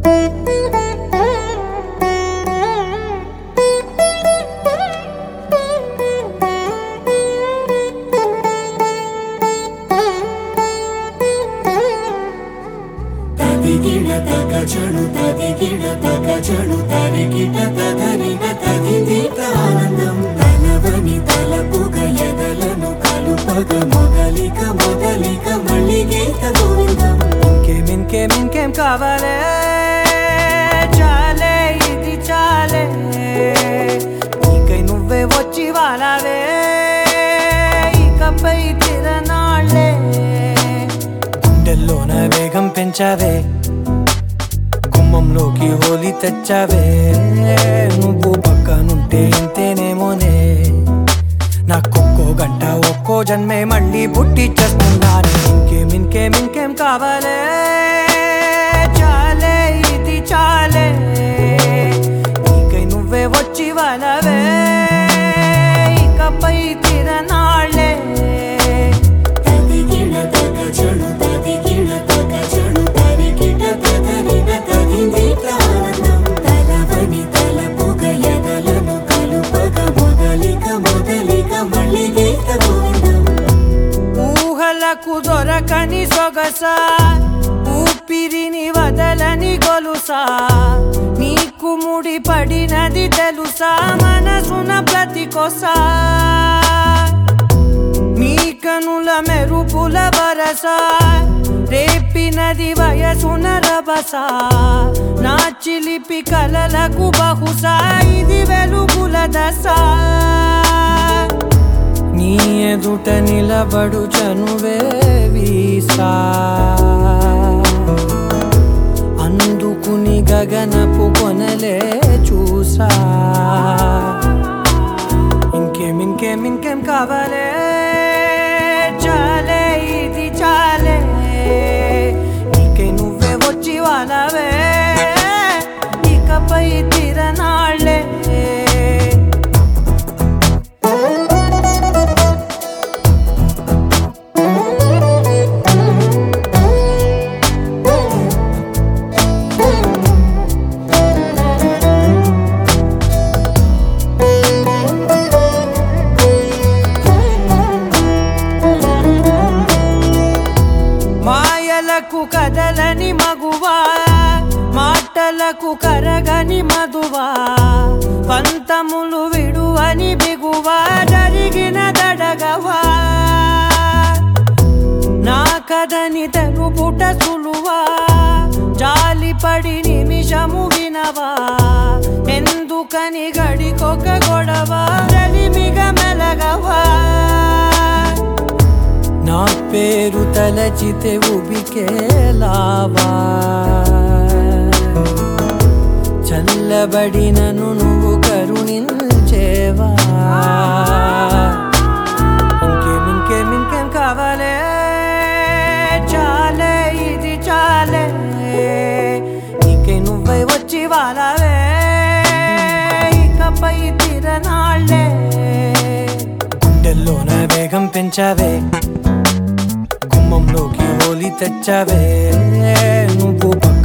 తదిగిడ తగచడు తదిగిడ తగచడు తరిగిట తదరిన తదిదీత ఆనందం తలవని తలపుగ ఎదలను కలుపగ మొదలిక మొదలిక మళ్ళీ గీత గోవిందం ఇంకేం కావాలే చాలే ఇది చాలే నీకై నువ్వే వచ్చి వాలావే ఇకపై తిరనాళ్ళే గుండెల్లోన వేగం పెంచావే గుమ్మంలోకి హోలీ తెచ్చావే నువ్వు పక్కనుంటే ఇంతేనేమోనే నాకొక్కో గంట ఒక్కో జన్మే మళ్ళీ పుట్టిచ్చేస్తున్నాను ఇంకేం కావాలే చాలే ఇది చాలే నీకై నువ్వే వచ్చి వాలవే ఇకపై తిరనాళ్ళే తదిగిడ తగచడు తదిగిడ తగచడు తరిగిట తదరిన తదిదీత ఆనందం తలవని తలపుగ ఎదలను కలుపగ మొదలిక మొదలిక మళ్ళీ గీత గోవిందం ఊహలకు దొరకని సొగసా ఊపిరిని వదలని గొలుసా నీకు ముడి పడినది తెలుసా మనసున ప్రతి కొసా నీ కనుల మెరుపుల వరసా రేపినది వయసున రభసా నా చిలిపి కలలకు బహుశా ఇది వెలుగుల దశ నీ ఎదుట నిలబడు చనువే వీసా అందుకుని గగనపు కొనలే చూసా ఇంకేం కావాలే చాలే ఇది చాలే నీకై నువ్వే వచ్చి వాలవే ఇకపై తిరనాళ్ళే మాయలకు కదలని మగువా మాటలకు కరగని మధువా పంతములు విడువని బిగువా జరిగిన దడగవా నా కథని తెలుపుట సులువా జాలిపడి నిమిషము వినవా ఎందుకని గడికొక గొడవ రలిమిగ మెలగవా నా పేరు తలచితే ఉబికేలావా చల్లబడినను నువ్వు కరుణించేవా ఇంకేం కావాలే చాలే ఇది చాలే నీకై నువ్వై వచ్చి వాలవే ఇకపై తిరనాళ్ళే గుండెల్లోన వేగం పెంచావే గుమ్మంలోకి హోలీ తెచ్చావే నువ్వు